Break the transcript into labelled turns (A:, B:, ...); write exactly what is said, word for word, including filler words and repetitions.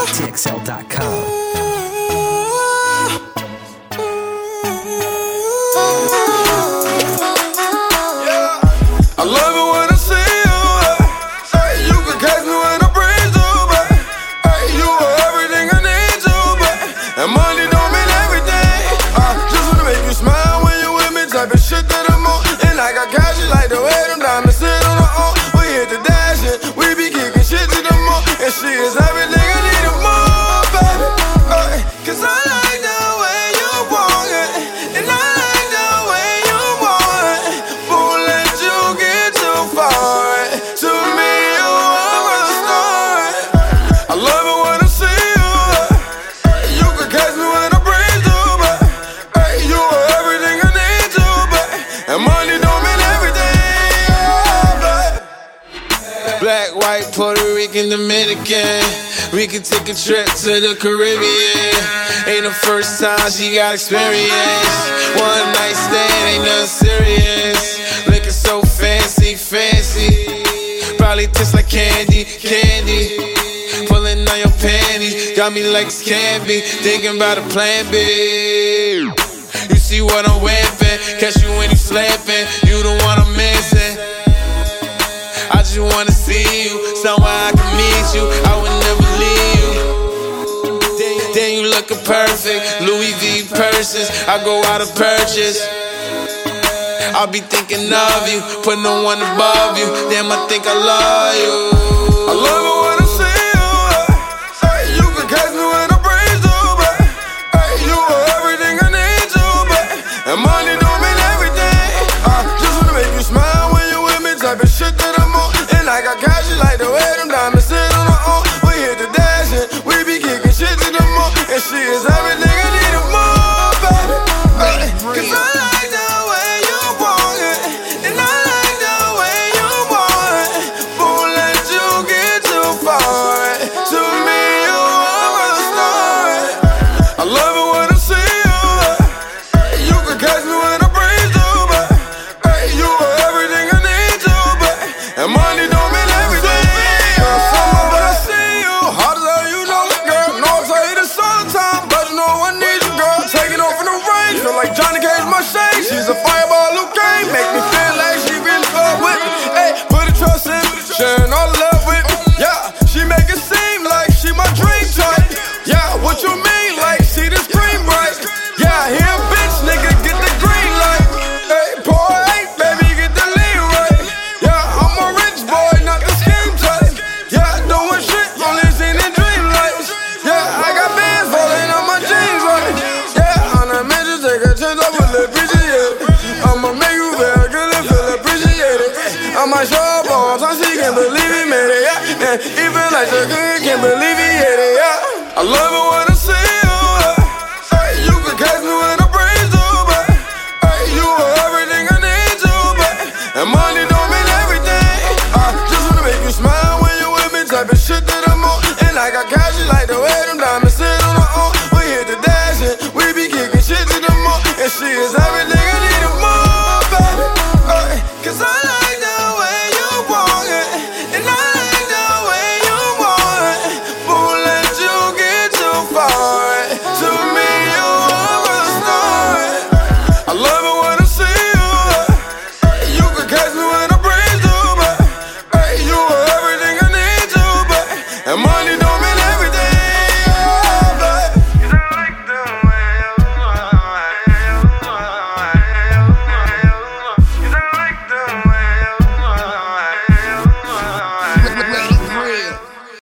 A: T X L dot com.
B: I love it when I see you. Hey, you can catch me when I breathe you, but hey, you are everything I need to, but and money don't mean everything. I just wanna make you smile when you're with me, type of shit that I'm on. And I got cash, like the way them diamonds sit on the on. We hit the dash and we be kicking shit to the moon, and she is everything I need and more, baby. Hey, cause I like the way you walk it, and I like the way you want it. Won't let you get too far. To me, you are a star. I love it when I see you. You can catch me when I breathe you, but hey, you are everything I need to, but and money don't mean everything. But black, white, Puerto Rican, Dominican, we can take a trip to the Caribbean. Ain't the first time she got experience. One night stand, ain't nothing serious. Looking so fancy, fancy. Probably tastes like candy, candy. Pulling on your panties, got me like it's can't be. Thinking about a plan B. You see what I'm whipping, catch you when you slipping. You the one I'm missing. I just wanna see you, somewhere I can meet you. I would never leave you. Then, then you looking perfect, Louis V purses, I go out of purchase. I'll be thinking of you, put no one above you. Damn, I think I love you. I love it when I see you. Hey, you can catch me when I breathe you, but hey, you are everything I need to, but and money don't mean everything. I just wanna make you smile when you're with me, type of shit that I'm on. And I got cash, like the way them diamonds sit on the on. We hit the dash and we be kicking shit to the moon, and she is everything I need and more, baby. Hey, cause I like the way you walk it, and I like the way you want it. Won't let you get too far. To me, you are a star. I love it when I see you. You can catch me when I breathe you, but hey, you are everything I need to, but and money don't mean everything. Girl, summer when I see you, hot as hell, you know it, girl. Know I tell you the summertime, but you know I need you, girl. Taking off in the rain, feel like Johnny Cage, my shade. She's a fireball who came, make me feel like she really fuck with me. Hey, put a trust in me, sharing all the love with me. Yeah, she make it seem like she my dream type. Yeah, what you mean, like see the screen bright? Yeah, here bitch, nigga, get the green light. Hey, pour eight, baby, get the lean right. Yeah, I'm a rich boy, not the scheme type. Yeah, doing shit, only seen in dream lights. Yeah, I got bands falling on my jeans, right? Yeah, on that man, just take a chance, I will appreciate it. I'ma make you feel good and feel appreciated. I might show up all time, she can't believe he made it, yeah. And even like the good, can't believe he hit it, yeah. I love it when I see you. Hey, you can catch me when I breathe you, but hey, you are everything I need to, but and money don't mean everything. I just wanna make you smile when you're with me, type of shit that I'm on. And I got cash, like the way them